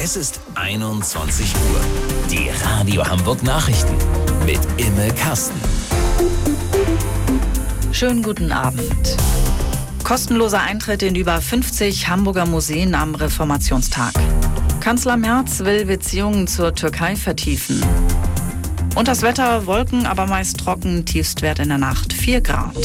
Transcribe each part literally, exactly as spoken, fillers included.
Es ist einundzwanzig Uhr. Die Radio Hamburg Nachrichten mit Imme Kasten. Schönen guten Abend. Kostenloser Eintritt in über fünfzig Hamburger Museen am Reformationstag. Kanzler Merz will Beziehungen zur Türkei vertiefen. Und das Wetter, Wolken, aber meist trocken, Tiefstwert in der Nacht vier Grad.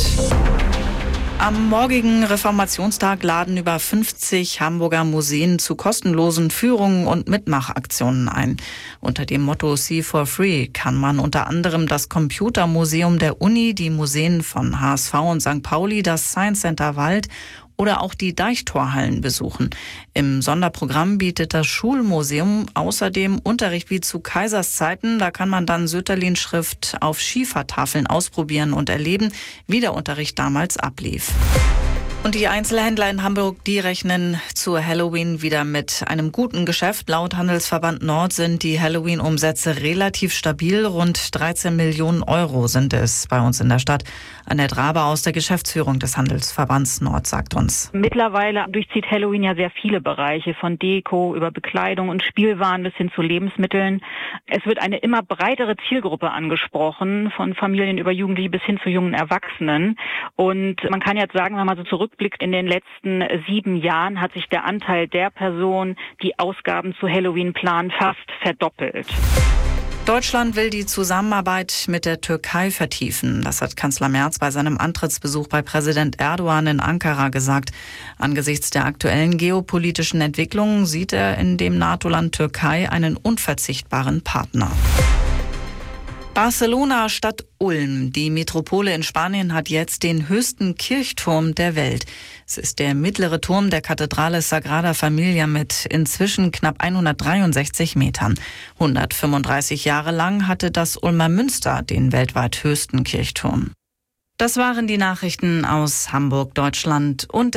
Am morgigen Reformationstag laden über fünfzig Hamburger Museen zu kostenlosen Führungen und Mitmachaktionen ein. Unter dem Motto See for Free kann man unter anderem das Computermuseum der Uni, die Museen von H S V und Sankt Pauli, das Science Center Wald oder auch die Deichtorhallen besuchen. Im Sonderprogramm bietet das Schulmuseum außerdem Unterricht wie zu Kaisers Zeiten. Da kann man dann Sütterlin-Schrift auf Schiefertafeln ausprobieren und erleben, wie der Unterricht damals ablief. Und die Einzelhändler in Hamburg, die rechnen zu Halloween wieder mit einem guten Geschäft. Laut Handelsverband Nord sind die Halloween-Umsätze relativ stabil. Rund dreizehn Millionen Euro sind es bei uns in der Stadt. Annette Rabe aus der Geschäftsführung des Handelsverbands Nord sagt uns: Mittlerweile durchzieht Halloween ja sehr viele Bereiche, von Deko über Bekleidung und Spielwaren bis hin zu Lebensmitteln. Es wird eine immer breitere Zielgruppe angesprochen, von Familien über Jugendliche bis hin zu jungen Erwachsenen. Und man kann jetzt sagen, wenn man so zurück Blickt in den letzten sieben Jahren hat sich der Anteil der Personen, die Ausgaben zu Halloween planen, fast verdoppelt. Deutschland will die Zusammenarbeit mit der Türkei vertiefen. Das hat Kanzler Merz bei seinem Antrittsbesuch bei Präsident Erdogan in Ankara gesagt. Angesichts der aktuellen geopolitischen Entwicklungen sieht er in dem NATO-Land Türkei einen unverzichtbaren Partner. Barcelona statt Ulm. Die Metropole in Spanien hat jetzt den höchsten Kirchturm der Welt. Es ist der mittlere Turm der Kathedrale Sagrada Familia mit inzwischen knapp hundertdreiundsechzig Metern. hundertfünfunddreißig Jahre lang hatte das Ulmer Münster den weltweit höchsten Kirchturm. Das waren die Nachrichten aus Hamburg, Deutschland und